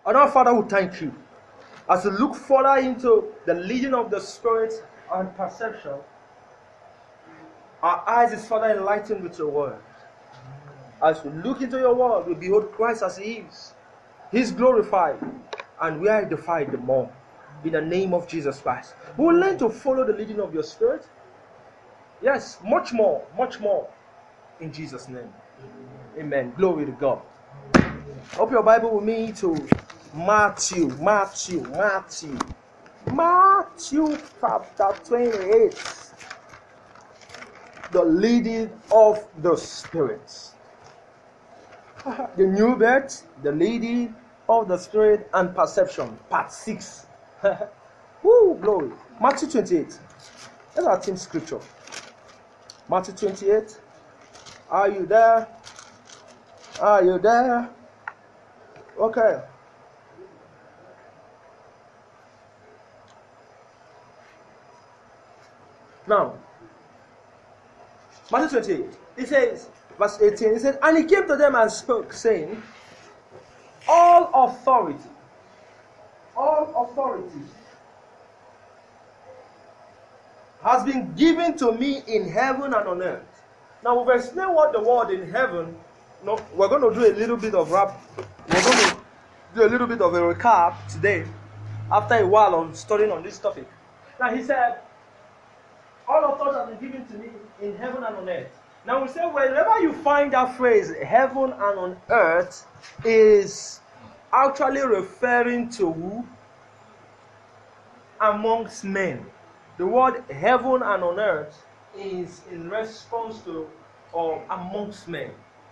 And our Father, we thank you. As we look further into the leading of the Spirit and perception, our eyes is further enlightened with your word. As we look into your word, we behold Christ as he is. He's glorified, and we are edified the more. In the name of Jesus Christ. We will learn to follow the leading of your Spirit. Yes, much more. In Jesus' name. Amen. Glory to God. Open your Bible with me to Matthew chapter 28. The leading of the Spirit. The new birth, the leading of the Spirit and perception. Part 6. Woo, glory. Matthew 28. That's our team scripture. Matthew 28. Are you there? Are you there? Okay. Now, Matthew 28. It says, verse 18, it says, and he came to them and spoke, saying, all authority has been given to me in heaven and on earth. Now we've explained what the word in heaven. No, we're going to do a little bit of a recap today, after a while on studying on this topic. Now he said, all authority has been given to me in heaven and on earth. Now we say, wherever you find that phrase, heaven and on earth, is actually referring to who? Amongst men. The word heaven and on earth is in response to or amongst men.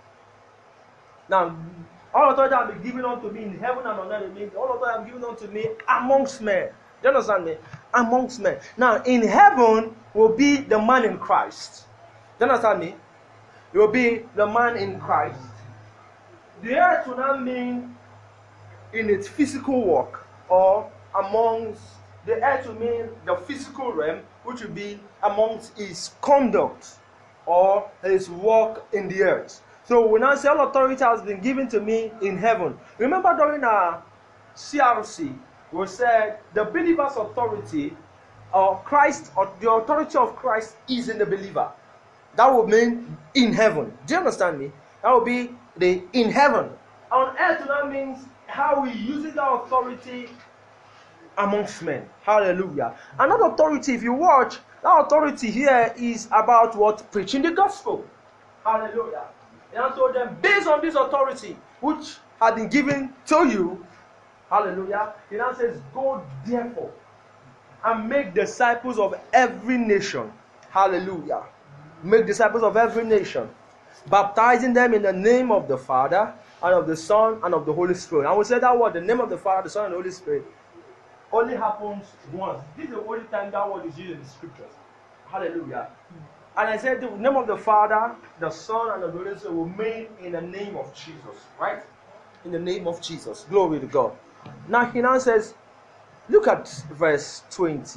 Now, all authority has been given unto me in heaven and on earth. It means all authority has been given unto me amongst men. Do you understand me? Amongst men. Now, in heaven will be the man in Christ. Do you understand me? It will be the man in Christ. The earth will not mean in its physical work or amongst. The earth will mean the physical realm, which will be amongst his conduct or his work in the earth. So when I say all authority has been given to me in heaven, remember during our CRC, we said the believer's authority or Christ, or the authority of Christ is in the believer. That would mean in heaven. Do you understand me? That would be the in heaven. On earth, that means how we use that authority amongst men. Hallelujah. Another authority, if you watch, that authority here is about what? Preaching the gospel. Hallelujah. And I told them, based on this authority which had been given to you, hallelujah, he now says, go therefore and make disciples of every nation. Hallelujah. Make disciples of every nation, baptizing them in the name of the Father and of the Son and of the Holy Spirit. And we said that word, the name of the Father, the Son, and the Holy Spirit, only happens once. This is the only time that word is used in the scriptures. Hallelujah. And I said the name of the Father, the Son, and the Holy Spirit will remain in the name of Jesus. Right? In the name of Jesus. Glory to God. Now he now says, look at verse 20.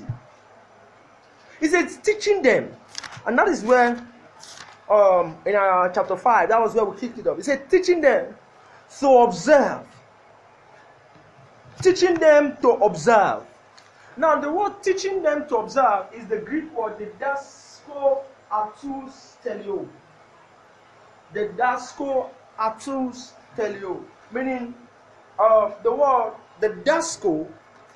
He says, teaching them. And that is where, in our chapter 5, that was where we kicked it up. He said, teaching them to observe. Teaching them to observe. Now, the word teaching them to observe is the Greek word, didasko atus telio. Didasko atus telio. Meaning, the word, didasko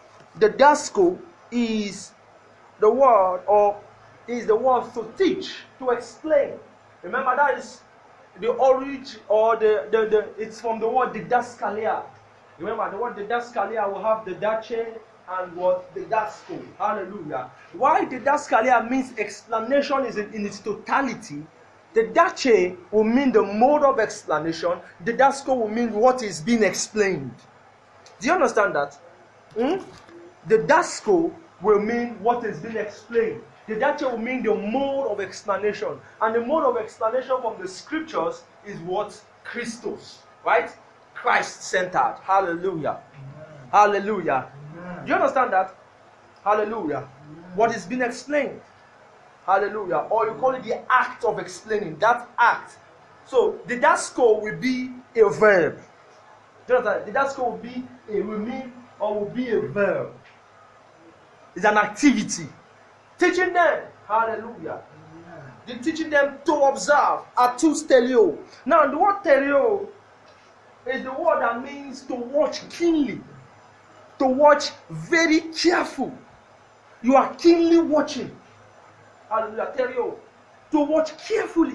is the word, or is the word to teach, to explain. Remember, that is the origin, or it's from the word didaskalia. Remember, the word didaskalia will have the dache and what didasko. Hallelujah. Why didaskalia means explanation is in its totality. The dache will mean the mode of explanation. Didasko will mean what is being explained. Do you understand that? The dasko will mean what is being explained. The dache will mean the mode of explanation. And the mode of explanation from the scriptures is what? Christos. Right? Christ-centered. Hallelujah. Amen. Hallelujah. Amen. Do you understand that? Hallelujah. Amen. What is being explained. Hallelujah. Or you call it the act of explaining. That act. So, the dasko will be a verb. That school will be a remain or will be a verb. It's an activity. Teaching them, hallelujah. They're teaching them to observe, atustelio. Now, the word telio is the word that means to watch keenly, to watch very careful. You are keenly watching. Hallelujah, telio. To watch carefully.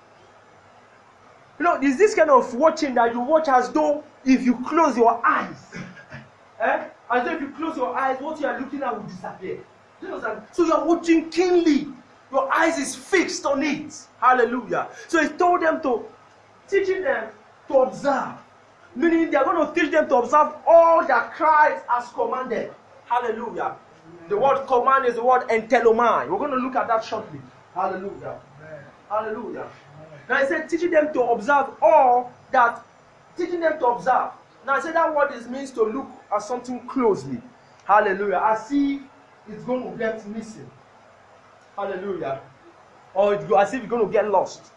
You know, there's this kind of watching that you watch as though if you close your eyes, as though if you close your eyes, what you are looking at will disappear. You understand? So you are watching keenly. Your eyes is fixed on it. Hallelujah. So he told them teaching them to observe. Meaning they are going to teach them to observe all that Christ has commanded. Hallelujah. The word command is the word entelomai. We're going to look at that shortly. Hallelujah. Hallelujah. Now I said teaching them to observe all that. Teaching them to observe. Now I said that word means to look at something closely. Hallelujah. As if it's going to get missing. Hallelujah. Or as if you're going to get lost.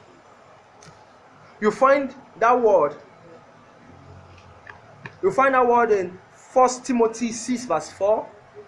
You find that word. You find that word in 1 Timothy 6 verse 4.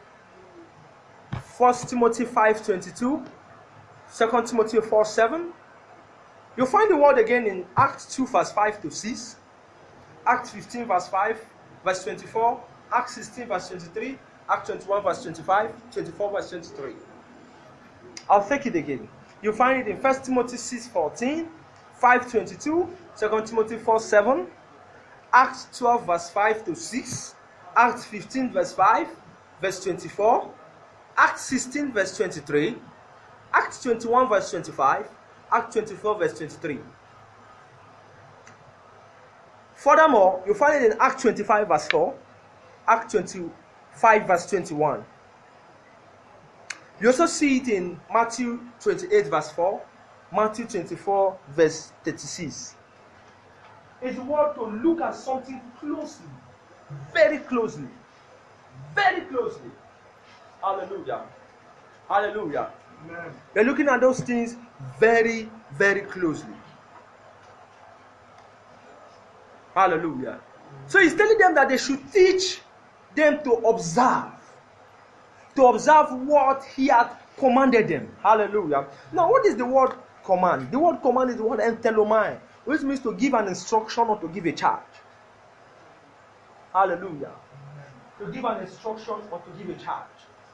1 Timothy 5:22. 2 Timothy 4:7. You find the word again in Acts 2 verse 5 to 6. Acts 15 verse 5, verse 24. Acts 16 verse 23. Acts 21 verse 25. 24 verse 23. I'll take it again. You find it in 1 Timothy 6:14, 5:22, 2 Timothy 4:7, Acts 12 verse 5 to 6, Acts 15 verse 5, verse 24, Acts 16 verse 23, Acts 21 verse 25, Acts 24 verse 23. Furthermore, you find it in Acts 25 verse 4, Acts 25 verse 21. You also see it in Matthew 28 verse 4, Matthew 24 verse 36. It's a word to look at something closely, very closely, very closely. Hallelujah. Hallelujah. Amen. You're looking at those things very, very closely. Hallelujah. So he's telling them that they should teach them to observe what he had commanded them. Hallelujah. Now, what is the word command? The word command is the word entelomai, which means to give an instruction or to give a charge. Hallelujah. To give an instruction or to give a charge.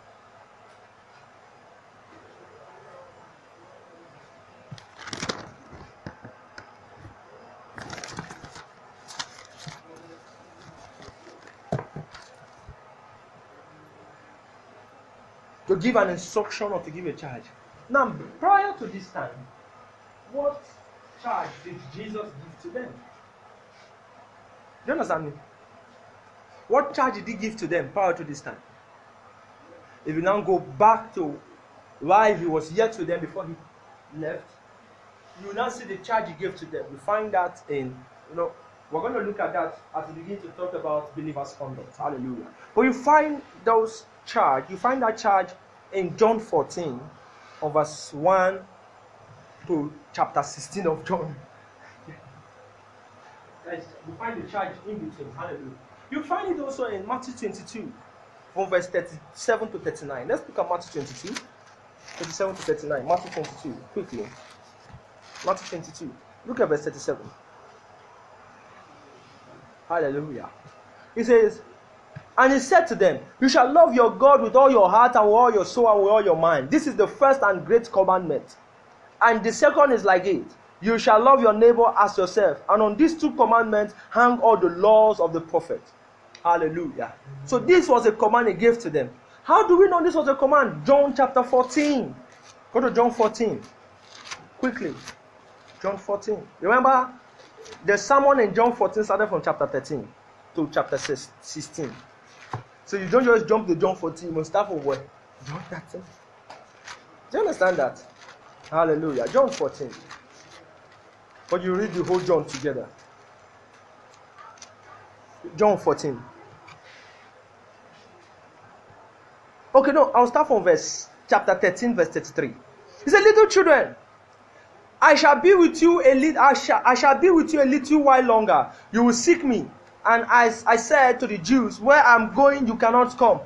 To give an instruction or to give a charge. Now, prior to this time, what charge did Jesus give to them? Do you understand me? What charge did he give to them prior to this time? If you now go back to while he was yet with them before he left, you will now see the charge he gave to them. We find that in, we're going to look at that as we begin to talk about believers' conduct. Hallelujah. But you find that charge in John 14, from verse 1 to chapter 16 of John. You find the charge in between. Hallelujah. You find it also in Matthew 22, from verse 37 to 39. Let's look at Matthew 22, 37 to 39. Matthew 22, quickly. Matthew 22. Look at verse 37. Hallelujah. He says, and he said to them, you shall love your God with all your heart and with all your soul and with all your mind. This is the first and great commandment. And the second is like it. You shall love your neighbor as yourself. And on these two commandments hang all the laws of the prophet. Hallelujah. So this was a command he gave to them. How do we know this was a command? John chapter 14. Go to John 14. Quickly. John 14. Remember, the sermon in John 14 started from chapter 13 to chapter 16. So you don't just jump to John 14. You must start from where? John 13. Do you understand that? Hallelujah. John 14. But you read the whole John together. John 14. Okay, no, I'll start from chapter 13, verse 33. He said, little children, I shall be with you a little while longer. You will seek me. And I said to the Jews, where I'm going, you cannot come.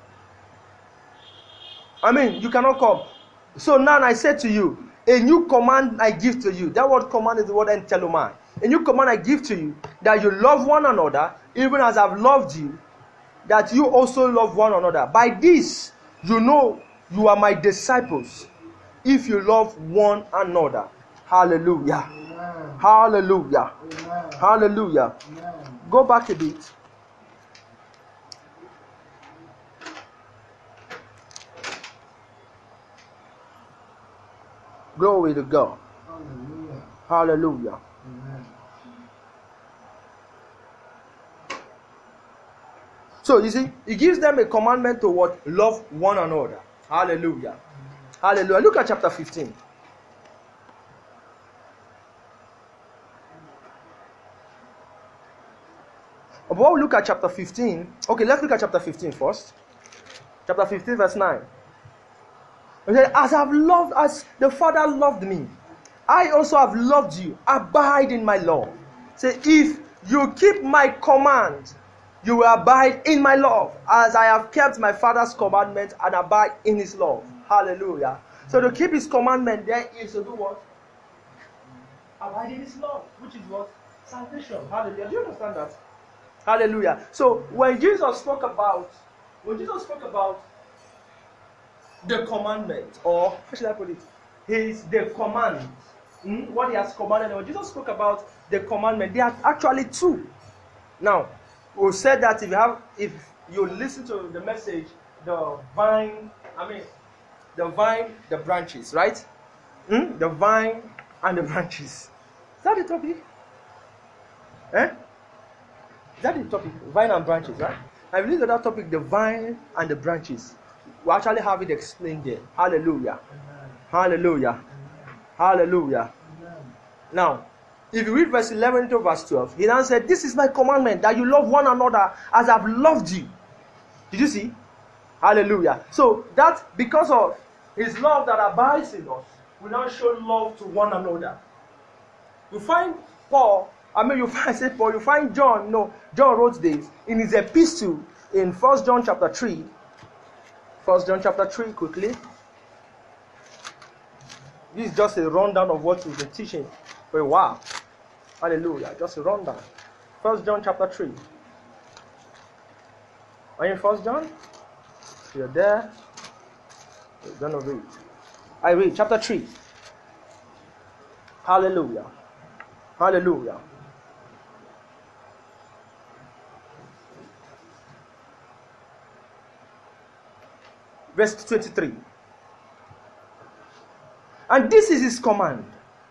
You cannot come. So now I say to you, a new command I give to you. That word command is the word entelomai. A new command I give to you, that you love one another, even as I've loved you, that you also love one another. By this, you know you are my disciples, if you love one another. Hallelujah. Amen. Hallelujah. Amen. Hallelujah. Amen. Go back a bit. Glory to God. Hallelujah. Hallelujah. Amen. So you see, he gives them a commandment to what? Love one another. Hallelujah. Amen. Hallelujah. Look at chapter 15. Before we look at chapter 15, okay, let's look at chapter 15 first. Chapter 15, verse 9. Okay, as the Father loved me, I also have loved you. Abide in my love. Say, if you keep my command, you will abide in my love, as I have kept my Father's commandment and abide in his love. Hallelujah. So to keep his commandment there is to do what? Abide in his love, which is what? Salvation. Hallelujah. Do you understand that? Hallelujah. So when Jesus spoke about the commandment, or how should I put it? The command. What he has commanded. When Jesus spoke about the commandment, there are actually two. Now, we said that if you listen to the message, the vine, the branches, right? The vine and the branches. Is that the topic? Is that the topic? Vine and branches, right? I believe that topic, the vine and the branches, we actually have it explained there. Hallelujah. Amen. Hallelujah. Amen. Hallelujah. Amen. Now, if you read verse 11 to verse 12, he now said, this is my commandment, that you love one another as I've loved you. Did you see? Hallelujah. So that because of his love that abides in us, we now show love to one another. You find Paul, you find John, John wrote this in his epistle in 1 John chapter 3. 1 John chapter 3, quickly. This is just a rundown of what we've been teaching for a while. Hallelujah. Just a rundown. 1 John chapter 3. Are you in 1 John? You're there. You're going to read. I read chapter 3. Hallelujah. Hallelujah. Verse 23. And this is his command.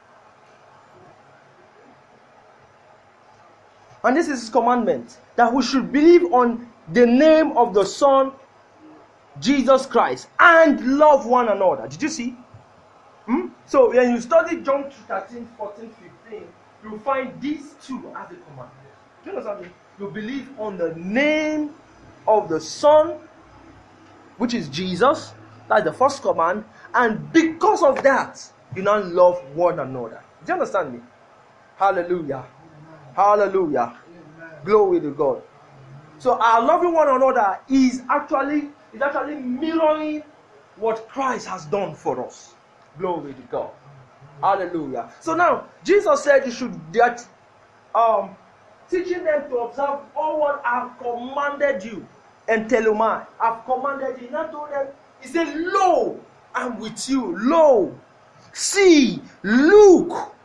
And this is his commandment, that we should believe on the name of the Son, Jesus Christ, and love one another. Did you see? So when you study John 13, 14, 15, you find these two as a command. Do you know something? You believe on the name of the Son, which is Jesus. That's the first command. And because of that, you now love one another. Do you understand me? Hallelujah. Amen. Hallelujah. Amen. Glory to God. So our loving one another is actually mirroring what Christ has done for us. Glory to God. Hallelujah. So now, Jesus said you should teaching them to observe all what I've commanded you. And telomai, I've commanded you. Not told them, he said, lo, I'm with you. Lo, see, look,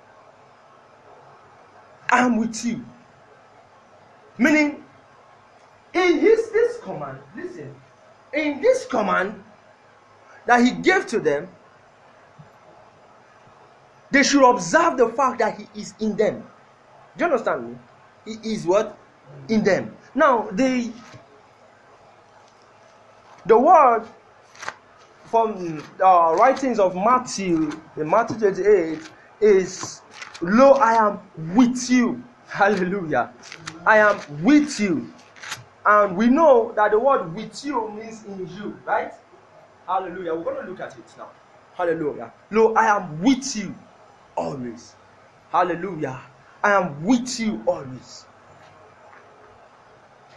I'm with you. Meaning, in this command, listen, in this command that he gave to them, they should observe the fact that he is in them. Do you understand me? He is what? In them. Now, the word from writings of Matthew, in Matthew 28, is, lo, I am with you. Hallelujah. I am with you. And we know that the word with you means in you, right? Hallelujah. We're going to look at it now. Hallelujah. Lo, I am with you always. Hallelujah. I am with you always.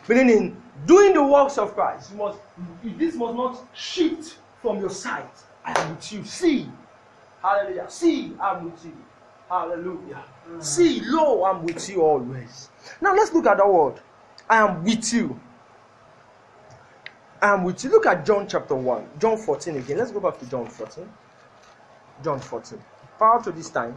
Meaning in doing the works of Christ, this must not shift from your sight. I am with you. See. Hallelujah. See, I'm with you. Hallelujah. See, lo, I'm with you always. Now let's look at that word. I am with you. I am with you. Look at John chapter 1. John 14 again. Let's go back to John 14. John 14. Prior to this time,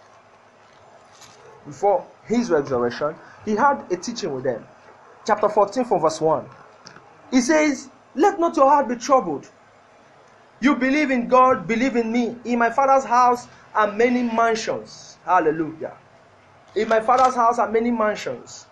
before his resurrection, he had a teaching with them. Chapter 14 from verse 1. He says, let not your heart be troubled. You believe in God, believe in me. In my Father's house are many mansions. Hallelujah. In my Father's house are many mansions.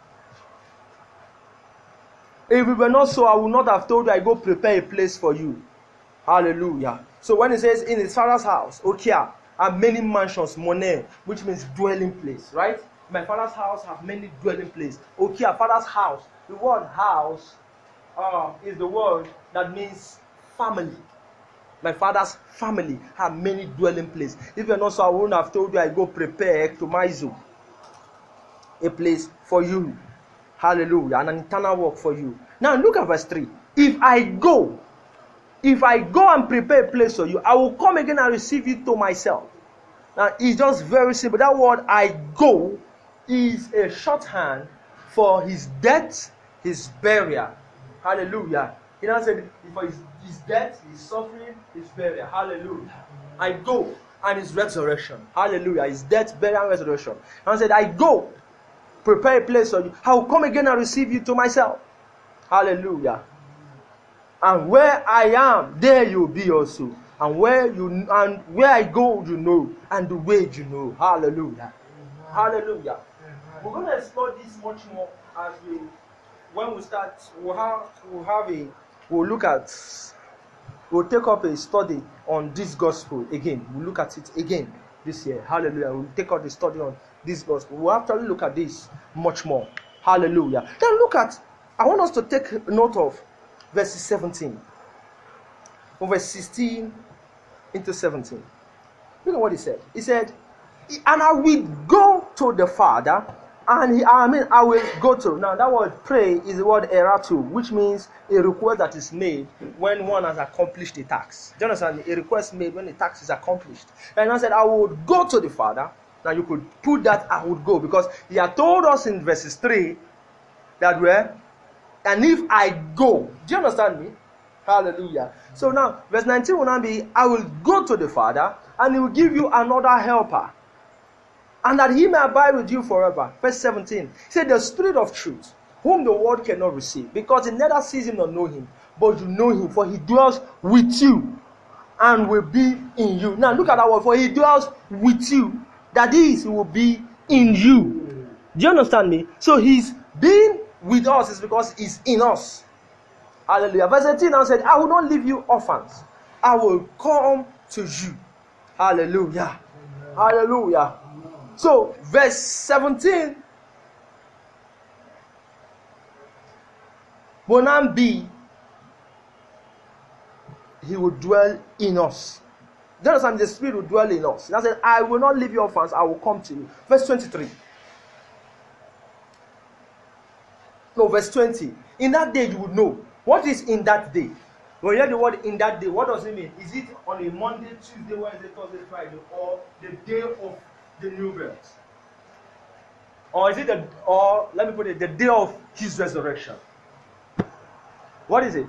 If it were not so, I would not have told you I go prepare a place for you. Hallelujah. So when it says in his Father's house, okay, are many mansions, money, which means dwelling place, right? My Father's house have many dwelling places. Okay, Father's house. The word house is the word that means family. My Father's family have many dwelling places. If you're not so, I wouldn't have told you I go prepare ectomaizo, a place for you. Hallelujah. And an eternal work for you. Now look at verse 3. If I go and prepare a place for you, I will come again and receive you to myself. Now it's just very simple. That word I go is a shorthand for his death, his burial. Hallelujah. He now said for his death, his suffering, his burial. Hallelujah. I go, and his resurrection. Hallelujah. His death, burial, and resurrection. And said, I go, prepare a place for you. I will come again and receive you to myself. Hallelujah. And where I am, there you will be also. And where I go, you know, and the way you know. Hallelujah. Hallelujah. We're going to explore this much more as when we start. We'll take up a study on this gospel again. We'll look at it again this year. Hallelujah. We'll take up the study on this gospel. We'll actually look at this much more. Hallelujah. Then I want us to take note of verses 17. From verse 16 into 17. Look at what he said. He said, and I will go to the Father, and I will go to. Now that word pray is the word eratu, which means a request that is made when one has accomplished a task. Do you understand? A request made when the task is accomplished. And I said, I would go to the Father. Now you could put that I would go, because he had told us in verses 3 that and if I go, do you understand me? Hallelujah. So now verse 19 will now be, I will go to the Father, and he will give you another helper, and that he may abide with you forever. Verse 17. He said, the Spirit of truth, whom the world cannot receive, because it neither sees him nor know him, but you know him, for he dwells with you and will be in you. Now look at that word, for he dwells with you. That is, he will be in you. Do you understand me? So he's being with us is because he's in us. Hallelujah. Verse 18 now said, I will not leave you orphans. I will come to you. Hallelujah. Hallelujah. So, verse 17 will not be, he will dwell in us. Do you understand? The Spirit will dwell in us. He said, I will not leave you orphans, I will come to you. Verse 23. No, verse 20. In that day you will know. What is in that day? When you hear the word in that day, what does it mean? Is it on a Monday, Tuesday, Wednesday, Thursday, Friday, or the day of the new birth? Or is it let me put it, the day of his resurrection? What is it?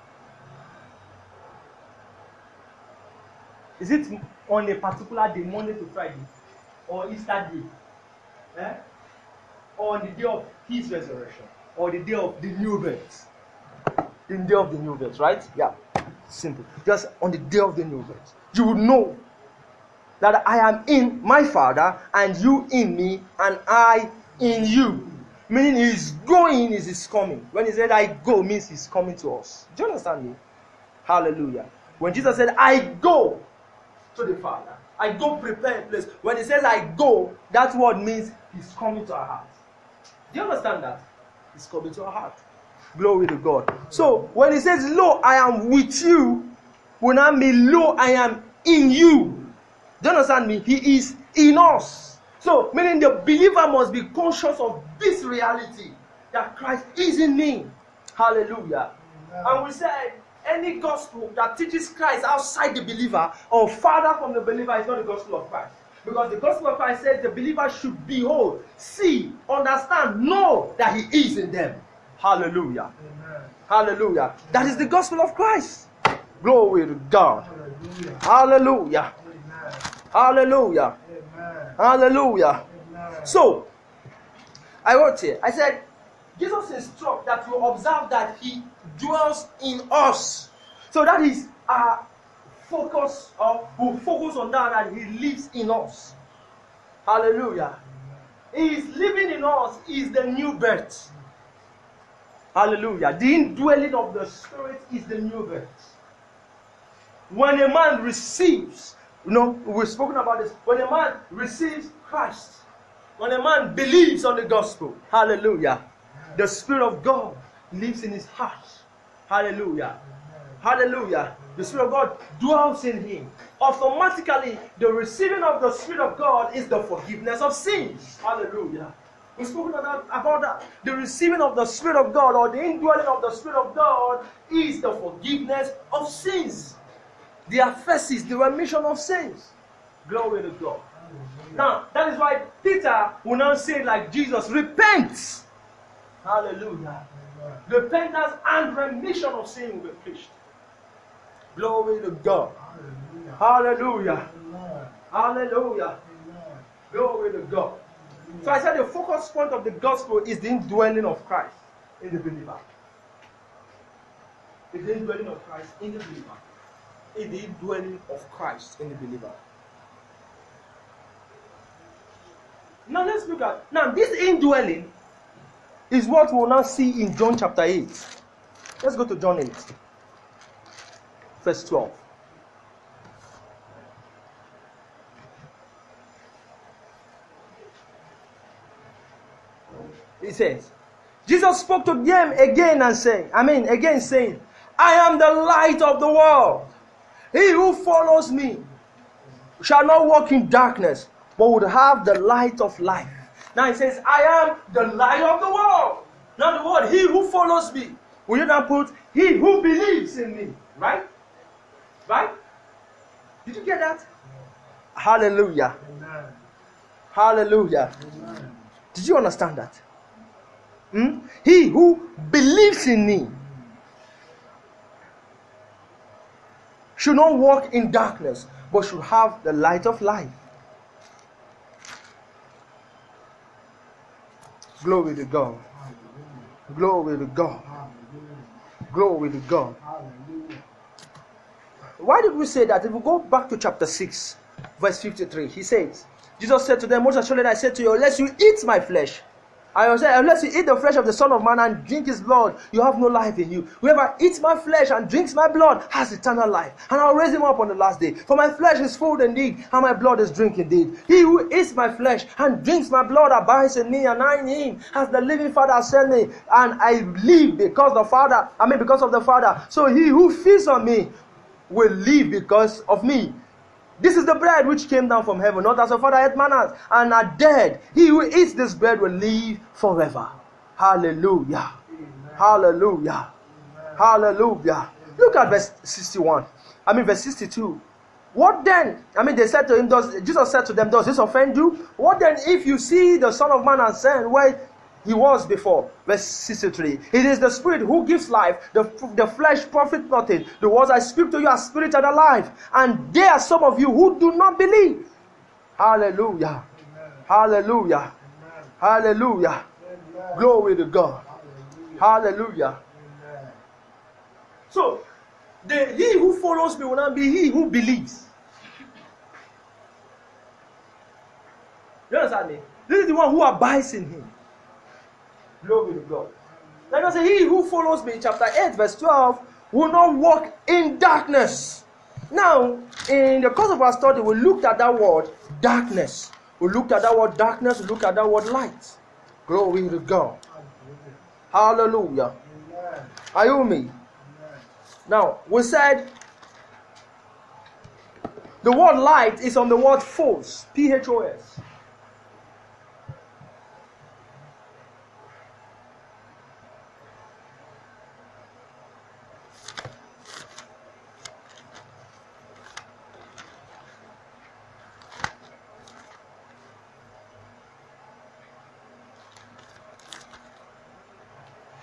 Is it on a particular day, Monday to Friday, or Easter day? Or on the day of his resurrection, or the day of the new birth? The day of the new birth, right? Yeah, simple. Just on the day of the new birth, you will know that I am in my Father, and you in me, and I in you. Meaning he's going is his coming. When he said I go, means he's coming to us. Do you understand me? Hallelujah. When Jesus said I go to the Father, I go prepare a place. When he says I go, that word means he's coming to our heart. Do you understand that? He's coming to our heart. Glory to God. So when he says lo, I am with you, will not mean lo, I am in you. Do you understand me? He is in us. So meaning the believer must be conscious of this reality, that Christ is in me. Hallelujah. And we said any gospel that teaches Christ outside the believer or farther from the believer is not the gospel of Christ. Because the gospel of Christ says the believer should behold, see, understand, know that he is in them. Hallelujah. Amen. Hallelujah. That is the gospel of Christ. Glory to God. Hallelujah. Hallelujah. Amen. Hallelujah. Amen. So, I wrote here, I said, Jesus instructs that you observe that he dwells in us. So that is our focus, or we focus on that he lives in us. Hallelujah. He is living in us is the new birth. Hallelujah. The indwelling of the Spirit is the new birth. When a man receives, we've spoken about this. When a man receives Christ, when a man believes on the gospel, hallelujah, the Spirit of God lives in his heart. Hallelujah. Hallelujah. The Spirit of God dwells in him. Automatically, the receiving of the Spirit of God is the forgiveness of sins. Hallelujah. We've spoken about that. The receiving of the Spirit of God, or the indwelling of the Spirit of God, is the forgiveness of sins. The aphesis, the remission of sins. Glory to God. Now, that is why Peter will now say like Jesus, repent. Hallelujah. Repentance and remission of sin will be preached. Glory to God. Hallelujah. Hallelujah. Glory to God. So I said the focus point of the gospel is the indwelling of Christ in the believer. It's the indwelling of Christ in the believer. It's the indwelling of Christ in the believer. Now let's look at, now this indwelling is what we'll now see in John chapter 8. Let's go to John 8, verse 12. It says, Jesus spoke to them again saying, I am the light of the world. He who follows me shall not walk in darkness, but would have the light of life. Now it says, I am the light of the world. Now the word, he who follows me. Will you now put, he who believes in me? Right? Right? Did you get that? Hallelujah. Amen. Hallelujah. Amen. Did you understand that? He who believes in me should not walk in darkness, but should have the light of life. Glory to God. Glory to God. Glory to God. Why did we say that? If we go back to chapter 6, verse 53, he says, Jesus said to them, most assuredly I said to you, unless you eat my flesh, I will say, unless you eat the flesh of the Son of Man and drink his blood, you have no life in you. Whoever eats my flesh and drinks my blood has eternal life, and I'll raise him up on the last day. For my flesh is food indeed, and my blood is drink indeed. He who eats my flesh and drinks my blood abides in me, and I in him, as the living Father has sent me, and I live because of the Father. So he who feeds on me will live because of me. This is the bread which came down from heaven, not as the Father ate manna and are dead. He who eats this bread will live forever. Hallelujah. Amen. Hallelujah. Amen. Hallelujah. Amen. Look at verse 62. What then? They said to him, Jesus said to them, does this offend you? What then if you see the Son of Man ascend where he was before? Verse 63. It is the Spirit who gives life. The flesh profit nothing. The words I speak to you are spirit and alive. And there are some of you who do not believe. Hallelujah. Amen. Hallelujah. Amen. Hallelujah. Amen. Glory to God. Hallelujah. Hallelujah. Amen. So, he who follows me will not be he who believes. You understand me? This is the one who abides in him. Glory to God. Let us say, he who follows me, chapter 8, verse 12, will not walk in darkness. Now, in the course of our study, we looked at that word, darkness. We looked at that word, darkness. We looked at that word, light. Glory to God. Hallelujah. Amen. Are you with me? Amen. Now, we said, the word light is on the word phos, P-H-O-S.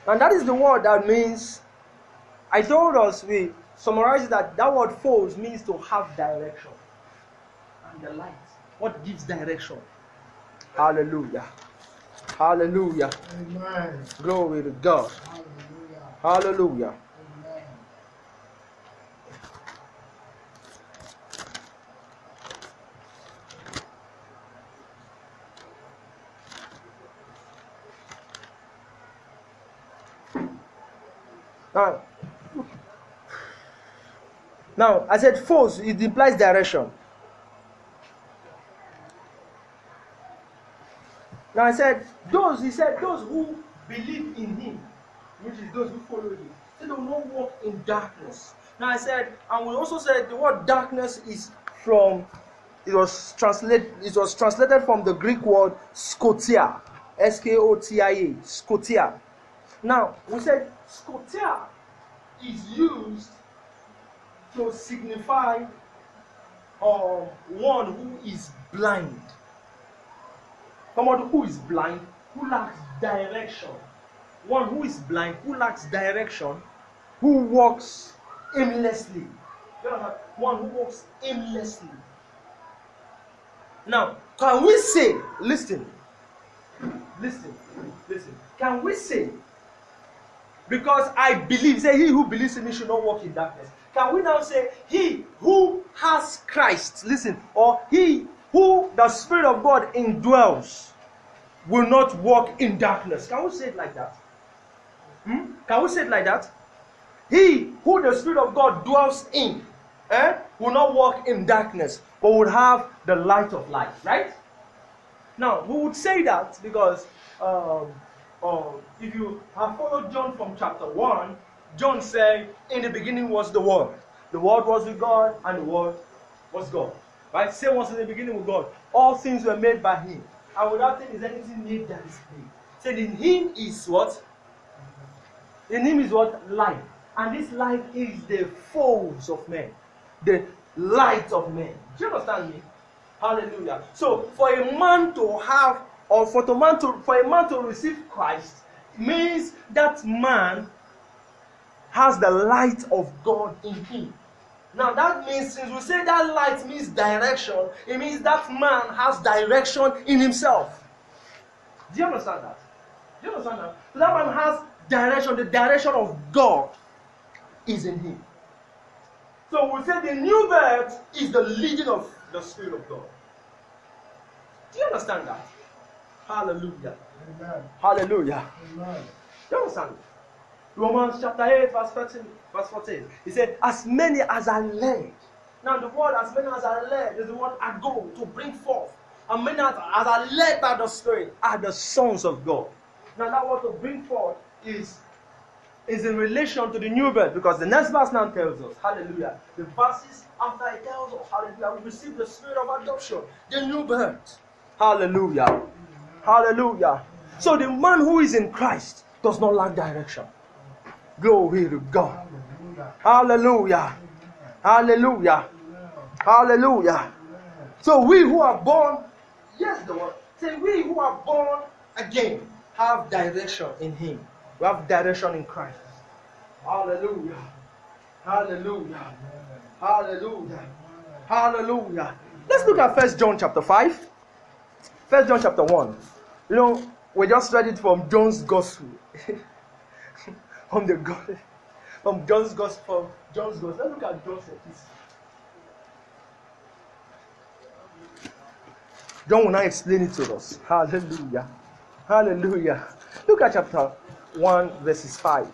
And that is the word that means, I told us, we summarized that word "foes" means to have direction. And the light, what gives direction? Hallelujah. Hallelujah. Amen. Glory to God. Hallelujah. Hallelujah. Amen. Now, I said foes, it implies direction. Now I said, those who believe in him, which is those who follow him, they do not walk in darkness. Now I said, and we also said the word darkness is from, it was translated from the Greek word scotia, Skotia, scotia. Now we said scotia is used to signify one who is blind. Someone who is blind, who lacks direction. One who is blind, who lacks direction, who walks aimlessly. You know, one who walks aimlessly. Now, can we say, listen, can we say, because I believe, say he who believes in me should not walk in darkness. Can we now say, he who has Christ, listen, or he who the Spirit of God indwells will not walk in darkness? Can we say it like that? Can we say it like that? He who the Spirit of God dwells in will not walk in darkness, but will have the light of life, right? Now, we would say that because if you have followed John from chapter 1, John said, in the beginning was the Word. The Word was with God, and the Word was God. Right? Same was in the beginning with God. All things were made by him. And without him is anything made that is made. Said in him is what? In him is what? Life. And this life is the foes of men. The light of men. Do you understand me? Hallelujah. So for a man to have, or for a man to receive Christ, means that man has the light of God in him. Now that means, since we say that light means direction, it means that man has direction in himself. Do you understand that? Do you understand that? So that man has direction, the direction of God is in him. So we say the new birth is the leading of the Spirit of God. Do you understand that? Hallelujah. Amen. Hallelujah. Amen. Do you understand? Romans chapter 8, verse 14. He said, as many as are led. Now the word as many as are led is the word ago, to bring forth. And many as are led by the Spirit are the sons of God. Now that word to bring forth is in relation to the new birth, because the next verse now tells us, hallelujah, the verses after it tells us, hallelujah, we receive the spirit of adoption, the new birth. Hallelujah. Hallelujah. So the man who is in Christ does not lack direction. Glory to God. Hallelujah. Hallelujah. Hallelujah. So we who are born, yes, the word, say we who are born again have direction in him. We have direction in Christ. Hallelujah. Hallelujah. Hallelujah. Hallelujah. Let's look at 1 John chapter 5. 1 John chapter 1. You know, we just read it from John's Gospel. from John's Gospel. Let's look at John's epistle. John will now explain it to us. Hallelujah. Hallelujah. Look at chapter 1 verses 5.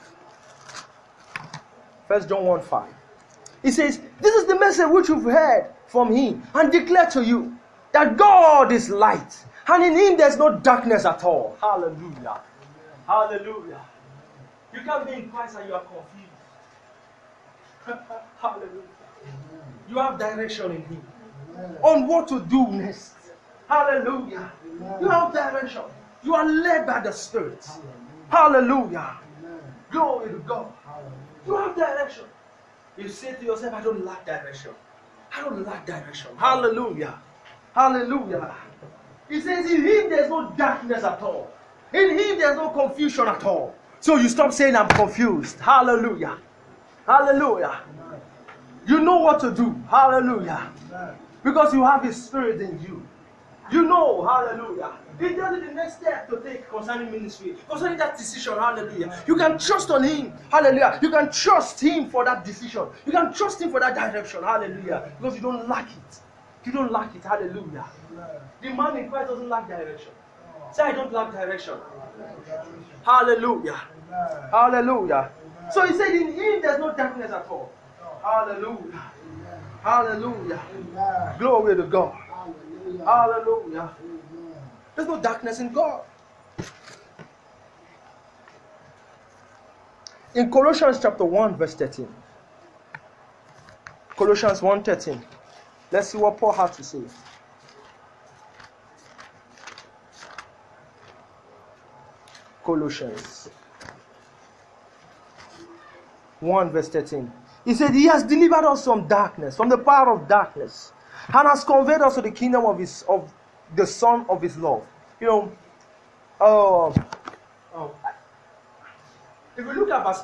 1 John 1 5. He says, this is the message which you've heard from him and declare to you, that God is light, and in him there's no darkness at all. Hallelujah. Hallelujah. You can't be in Christ and you are confused. Hallelujah. You have direction in him. On what to do next. Hallelujah. You have direction. You are led by the Spirit. Hallelujah. Glory to God. You have direction. You say to yourself, I don't lack direction. I don't lack direction. Hallelujah. Hallelujah. He says, in him there's no darkness at all. In him there's no confusion at all. So you stop saying I'm confused. Hallelujah. Hallelujah. You know what to do. Hallelujah. Because you have His Spirit in you. You know, hallelujah. He tells you the next step to take concerning ministry, concerning that decision, hallelujah. You can trust on Him, hallelujah. You can trust Him for that decision. You can trust Him for that direction, hallelujah. Because you don't lack it. You don't lack it, hallelujah. The man in Christ doesn't lack direction. Say, I don't lack direction. Hallelujah. Hallelujah. So He said, in Him there's no darkness at all. Hallelujah. Hallelujah. Glory to God. Hallelujah. There's no darkness in God. In Colossians chapter 1 verse 13. Colossians 1:13. Let's see what Paul had to say. Colossians 1 verse 13. He said, He has delivered us from darkness, from the power of darkness, and has conveyed us to the kingdom of the Son of His love. You know, if we look at verse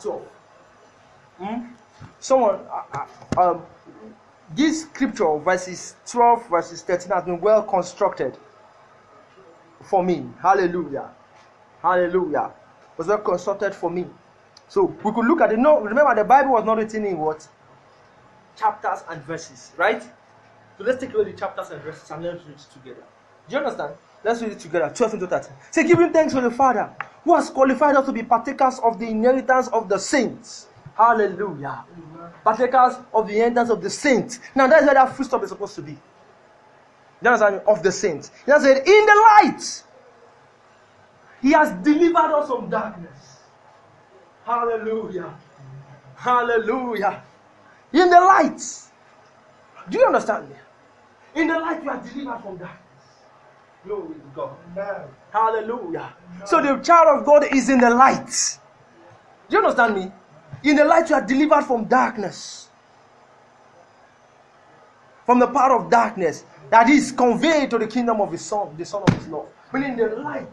12, this scripture, verses 12, verses 13, has been well constructed for me. Hallelujah. Hallelujah. It was well constructed for me. So we could look at it. No, remember the Bible was not written in what? Chapters and verses, right? So let's take away the chapters and verses and let's read it together. Do you understand? Let's read it together. 12 into 13. Say, giving thanks to the Father, who has qualified us to be partakers of the inheritance of the saints. Hallelujah. Partakers of the inheritance of the saints. Now that's where that full stop is supposed to be. Do you understand? Of the saints. He has said, in the light, He has delivered us from darkness. Hallelujah. Hallelujah. In the light. Do you understand me? In the light, you are delivered from darkness. Glory to God. Amen. Hallelujah. Amen. So the child of God is in the light. Do you understand me? In the light, you are delivered from darkness. From the power of darkness that is conveyed to the kingdom of His Son, the Son of His love. But in the light,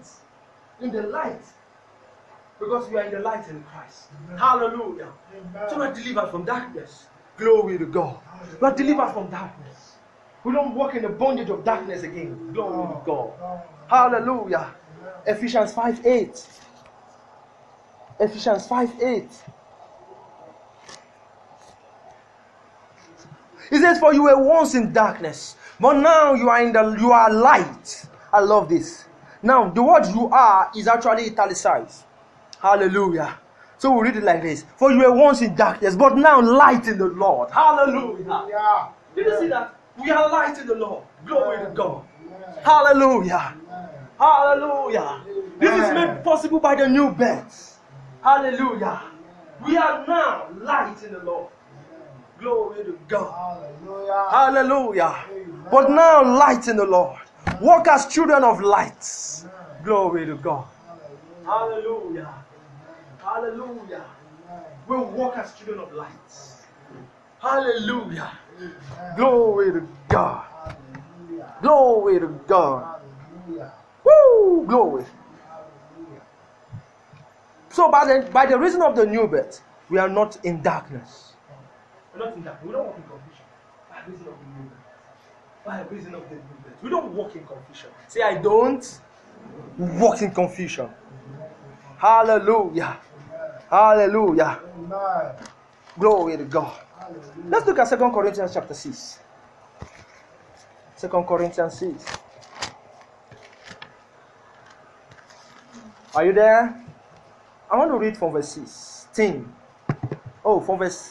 because we are in the light in Christ. Amen. Hallelujah. Amen. So we are delivered from darkness. Glory to God. We are delivered from darkness. We don't walk in the bondage of darkness again. Glory to God. Hallelujah. Ephesians 5:8. Ephesians 5:8. It says, for you were once in darkness, but now you are light. I love this. Now, the word you are is actually italicized. Hallelujah. So we read it like this. For you were once in darkness, but now light in the Lord. Hallelujah. Yeah. Did you see that? We are light in the Lord. Glory to God. Hallelujah. Hallelujah. This is made possible by the new birth. Hallelujah. We are now light in the Lord. Glory to God. Hallelujah. Hallelujah. But now light in the Lord. Walk as children of light. Glory to God. Hallelujah. Hallelujah. We walk as children of light. Hallelujah. Glory to God. Glory to God. Woo! Glory. So by the reason of the new birth, we are not in darkness. We're not in darkness. We don't walk in confusion. By reason of the new birth. By reason of the new birth. We don't walk in confusion. Say, I don't walk in confusion. Hallelujah. Hallelujah. Glory to God. Let's look at 2 Corinthians chapter 6. 2 Corinthians 6. Are you there? I want to read from verse 16. Oh, from verse...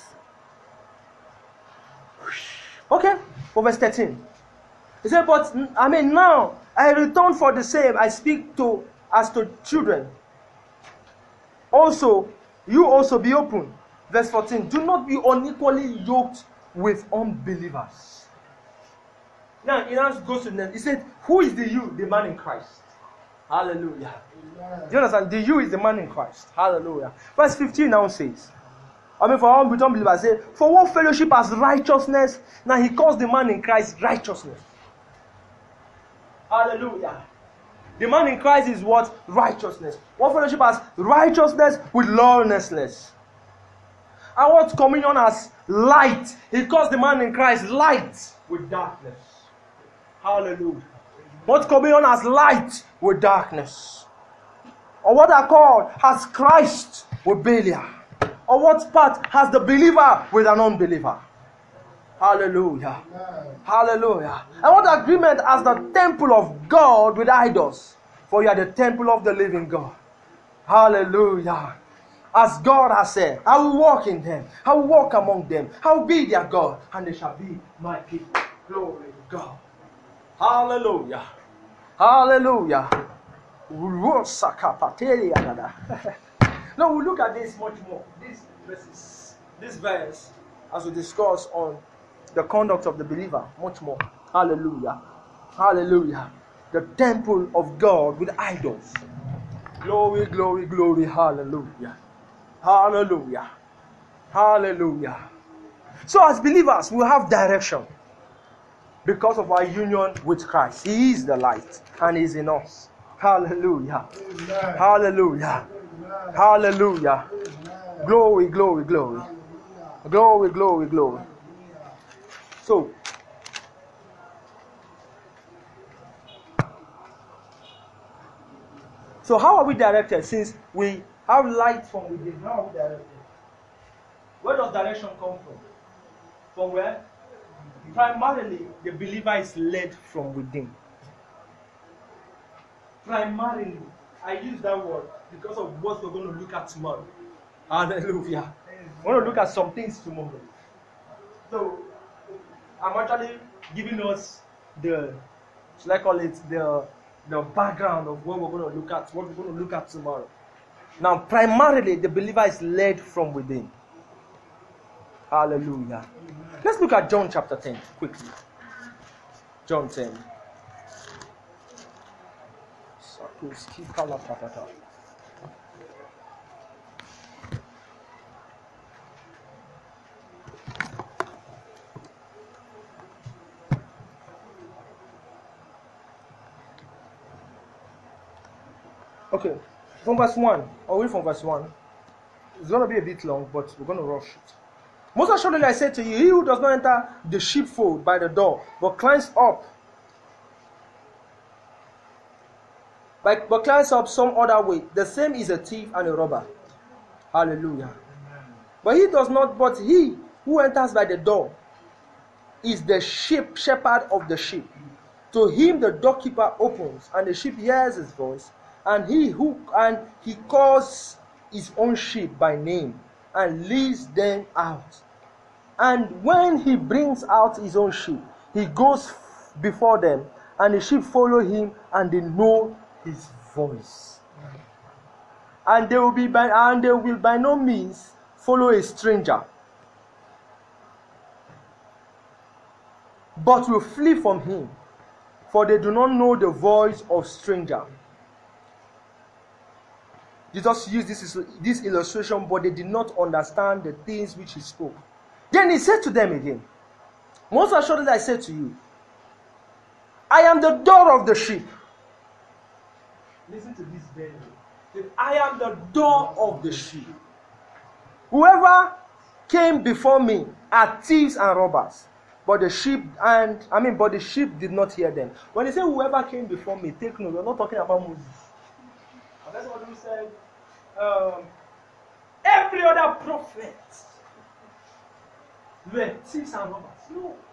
Okay, from verse 13. He said, but, now, I return for the same. I speak as to children. Also, you also be open. Verse 14. Do not be unequally yoked with unbelievers. Now, he now goes to the next. He said, who is the you? The man in Christ. Hallelujah. Amen. Do you understand? The you is the man in Christ. Hallelujah. Verse 15 now says, for unbelievers, say, for what fellowship has righteousness? Now he calls the man in Christ righteousness. Hallelujah. The man in Christ is what? Righteousness. What fellowship has righteousness with lawlessness. And what communion has light. He calls the man in Christ light with darkness. Hallelujah. What communion has light with darkness. Or what are called has Christ with Belial. Or what part has the believer with an unbeliever. Hallelujah. Hallelujah. And what agreement has the temple of God with idols? For you are the temple of the living God. Hallelujah. As God has said, I will walk in them. I will walk among them. I will be their God. And they shall be my people. Glory to God. Hallelujah. Hallelujah. Now we'll look at this much more. This verse, as we discuss on the conduct of the believer, much more. Hallelujah. Hallelujah. The temple of God with idols. Glory, glory, glory. Hallelujah. Hallelujah. Hallelujah. So as believers, we have direction because of our union with Christ. He is the light and He is in us. Hallelujah. Amen. Hallelujah. Amen. Hallelujah. Amen. Glory, glory, glory. Hallelujah. Glory, glory, glory. Hallelujah. So how are we directed? Since we have light from within, how are we directed? Where does direction come from? From where? Primarily, the believer is led from within. Primarily, I use that word because of what we're going to look at tomorrow. Hallelujah. We're going to look at some things tomorrow. So, I'm actually giving us the, should I call it, the background of what we're going to look at, what we're going to look at tomorrow. Now, primarily, the believer is led from within. Hallelujah. Let's look at John chapter 10 quickly. John 10. Okay, from verse 1. I'll read from verse 1. It's going to be a bit long, but we're going to rush it. Most assuredly, I say to you, he who does not enter the sheepfold by the door, but climbs up some other way, the same is a thief and a robber. Hallelujah. But he who enters by the door is the shepherd of the sheep. To him the doorkeeper opens, and the sheep hears his voice, and he calls his own sheep by name, and leads them out. And when he brings out his own sheep, he goes before them, and the sheep follow him, and they know his voice. And they will by no means follow a stranger, but will flee from him, for they do not know the voice of stranger. Jesus used this illustration, but they did not understand the things which he spoke. Then he said to them again, most assuredly I say to you, I am the door of the sheep. Listen to this very well. I am the door of the sheep. Whoever came before me are thieves and robbers, but the sheep did not hear them. When they say whoever came before me, take note, we're not talking about Moses. And that's what we said. Every other prophet were thieves and robbers. No.